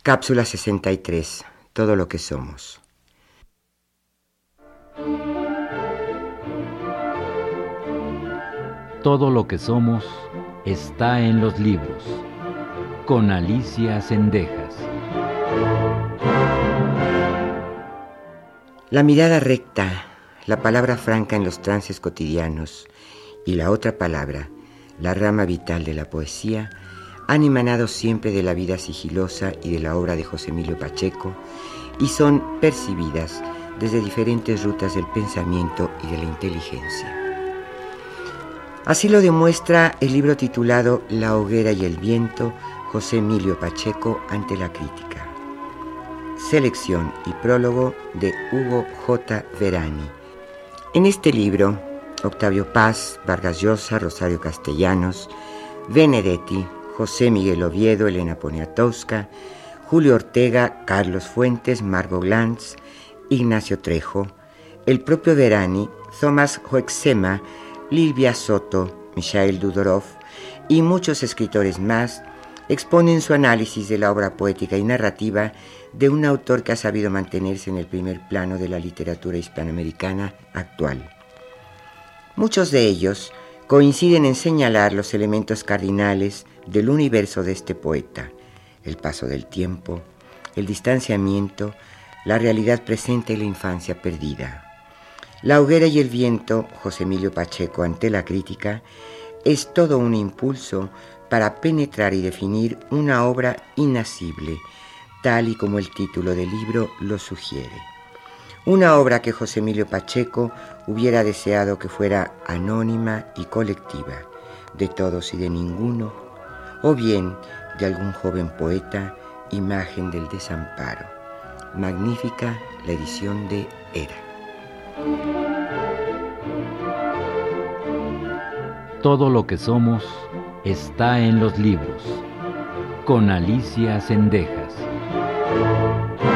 Cápsula 63. Todo lo que somos. Todo lo que somos está en los libros. Con Alicia Zendejas. La mirada recta, la palabra franca en los trances cotidianos y la otra palabra, la rama vital de la poesía, han emanado siempre de la vida sigilosa y de la obra de José Emilio Pacheco y son percibidas desde diferentes rutas del pensamiento y de la inteligencia. Así lo demuestra el libro titulado La hoguera y el viento, José Emilio Pacheco ante la crítica. Selección y prólogo de Hugo J. Verani. En este libro, Octavio Paz, Vargas Llosa, Rosario Castellanos, Benedetti, José Miguel Oviedo, Elena Poniatowska, Julio Ortega, Carlos Fuentes, Margot Glantz, Ignacio Trejo, el propio Verani, Thomas Hoeksema, Livia Soto, Mikhail Dudorov y muchos escritores más exponen su análisis de la obra poética y narrativa de un autor que ha sabido mantenerse en el primer plano de la literatura hispanoamericana actual. Muchos de ellos coinciden en señalar los elementos cardinales del universo de este poeta: el paso del tiempo, el distanciamiento, la realidad presente y la infancia perdida. La hoguera y el viento, José Emilio Pacheco ante la crítica, es todo un impulso para penetrar y definir una obra inasible, tal y como el título del libro lo sugiere. Una obra que José Emilio Pacheco hubiera deseado que fuera anónima y colectiva, de todos y de ninguno, o bien de algún joven poeta, imagen del desamparo. Magnífica la edición de Era. Todo lo que somos está en los libros. Con Alicia Zendejas.